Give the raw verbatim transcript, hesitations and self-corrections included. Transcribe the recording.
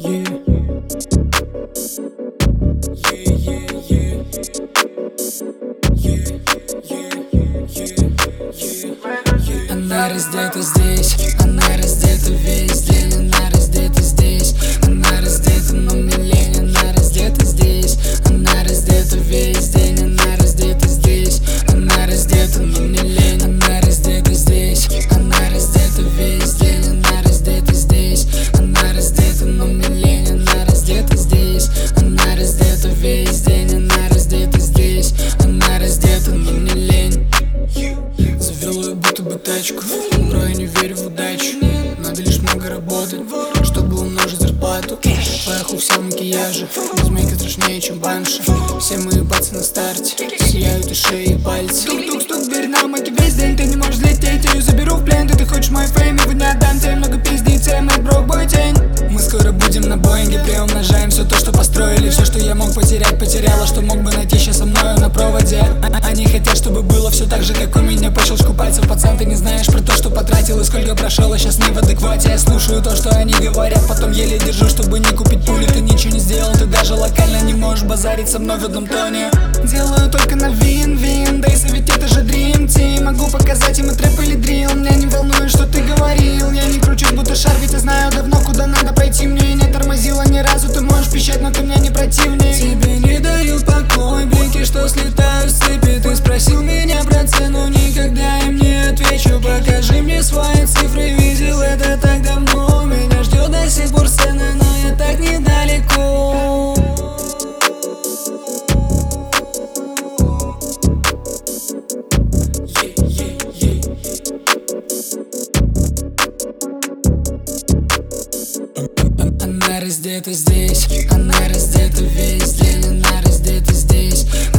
Она раздета здесь, она раздета весь день, она раздета здесь, она раздета, но мне лень, она раздета здесь, она раздета весь день, она раздета здесь, она раздета, но мне лень, она раздета здесь, она раздета весь день, она раздета здесь, она раздета, но мне лень, она раздета здесь, она раздета весь день, она раздета здесь, она раздета, но мне лень. Завел ее будто бы тачку, но я не верю в удачу. Надо лишь много работать, чтобы умножить зарплату. Поехал вся в макияже, размейка страшнее, чем банши. Все мои пальцы на старте, сияют и шеи, и пальцы. Тук-тук-тук, дверь на маке весь день. Ты не можешь взлететь, я ее заберу в плен. Ты, ты хочешь мой фейм, его не отдам тебе. Много пиздец, мой брок, бой тень. Мы скоро будем на Боинге, приумножаем все то, что построили. Все, что я мог потерять, потеряла. Что мог бы найти сейчас со мною на проводе. а Они хотят, чтобы было все так же, как у меня. По щелчку пальцев, пацан, ты не знаешь про то, что потратил и сколько прошел, а сейчас не в адеквате. Я слушаю то, что они говорят, потом еле держу, чтобы не купить пули. Ты ничего не сделал, ты даже локально не можешь базарить со мной в одном тоне. Делаю только на вин-вин, да и ведь это же Dream Team. Могу показать им и трэп или дрил, меня не волнует, что ты говорил. Я не кручусь, будто шар, ведь я знаю давно, куда надо пройти. Мне не тормозила ни разу, ты можешь пищать, но ты мне не противник. Тебе не дают покой блики, что слетают с цепи. Ты спросил меня про цену, никогда им не отвечу. Покажи мне свои цифры, видел это так давно. Меня ждет до сих пор сцена, но я так недалеко. Она раздета здесь, она раздета весь день, она раздета здесь,